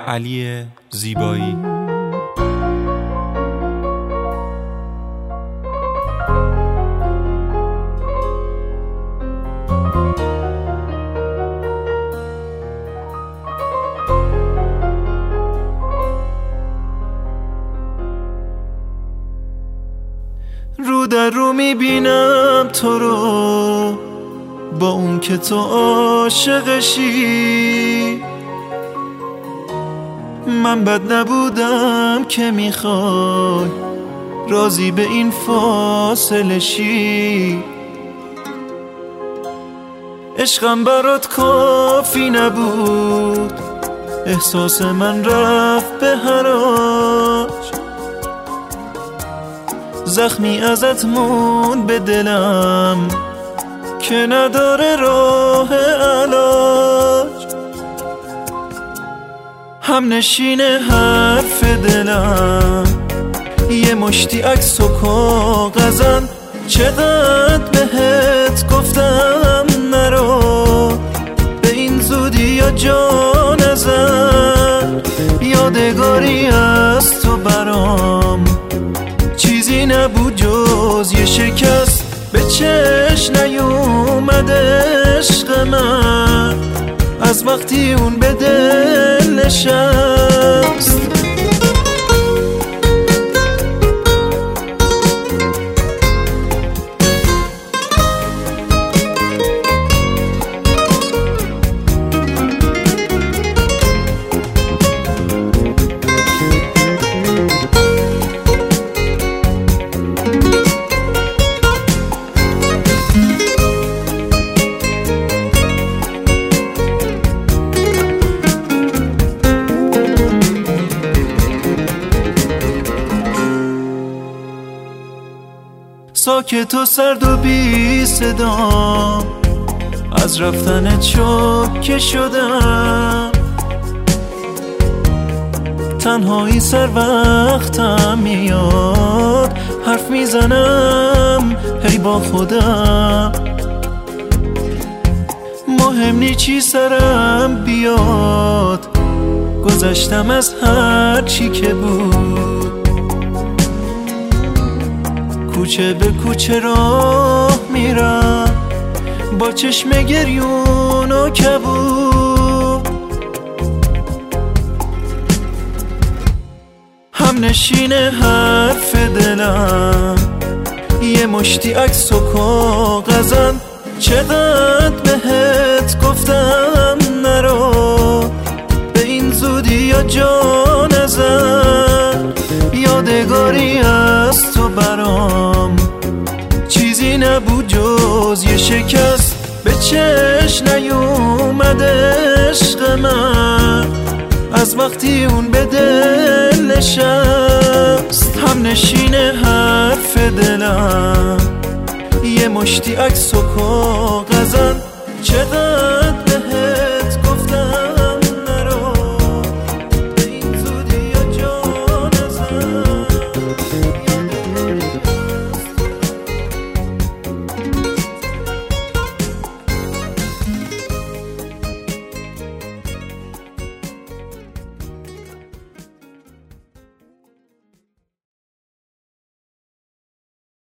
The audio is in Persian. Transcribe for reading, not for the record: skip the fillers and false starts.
علی زیبایی. رو در رو میبینم تو رو با اون که تو عاشقشی. من بد نبودم که میخوای راضی به این فاصله شی. عشقم برات کافی نبود، احساس من رفت به حراج. زخمی ازت موند به دلم که نداره راه علاج. هم نشین حرف دلم یه مشتی عکس و کاغذن. چقدر بهت گفتم نرو به این زودی یا جا نزن. یادگاری از تو برام چیزی نبود جز یه شکست. به چش نیومد عشق من از وقتی اون به دل نشست. ساکت و سرد و بی صدا از رفتن چوکه شدم. تنهایی سر وقتم میاد، حرف میزنم هی با خودم. مهم نی چی سرم بیاد، گذشتم از هر چی که بود. کوچه به کوچه راه میرم با چشم گریون و کبود. هم نشین حرف دلم یه مشتی عکس و کاغذن. چقدر بهت گفتم نرو به این زودی یا جا نزن. یادگاری از تو برام چیزی نبود جز یه شکست. به چش نیومد عشق من از وقتی اون به دل نشست. هم نشین حرف دلم یه مشتی عکس و کاغذن. چقدر